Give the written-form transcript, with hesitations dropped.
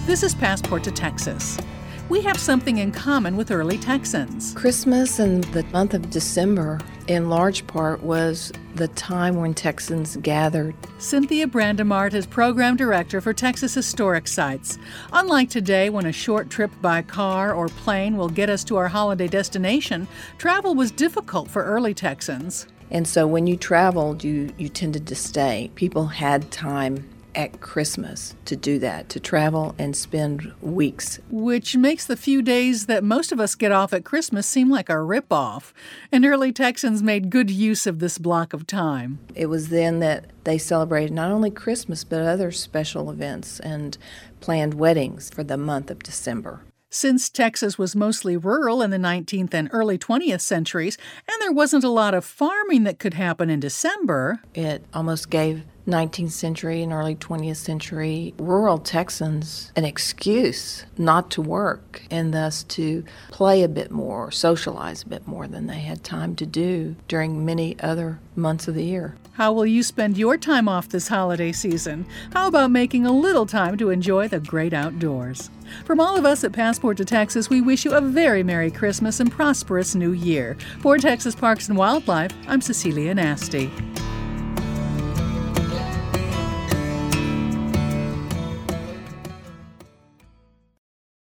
This is Passport to Texas. We have something in common with early Texans. Christmas and the month of December, in large part, was the time when Texans gathered. Cynthia Brandemart is Program Director for Texas Historic Sites. Unlike today, when a short trip by car or plane will get us to our holiday destination, travel was difficult for early Texans. And so when you traveled, you tended to stay. People had time at Christmas to do that, to travel and spend weeks. Which makes the few days that most of us get off at Christmas seem like a ripoff. And early Texans made good use of this block of time. It was then that they celebrated not only Christmas, but other special events and planned weddings for the month of December. Since Texas was mostly rural in the 19th and early 20th centuries, and there wasn't a lot of farming that could happen in December, it almost gave 19th century and early 20th century rural Texans an excuse not to work and thus to play a bit more, socialize a bit more than they had time to do during many other months of the year. How will you spend your time off this holiday season? How about making a little time to enjoy the great outdoors? From all of us at Passport to Texas, we wish you a very Merry Christmas and prosperous New Year. For Texas Parks and Wildlife, I'm Cecilia Nasty.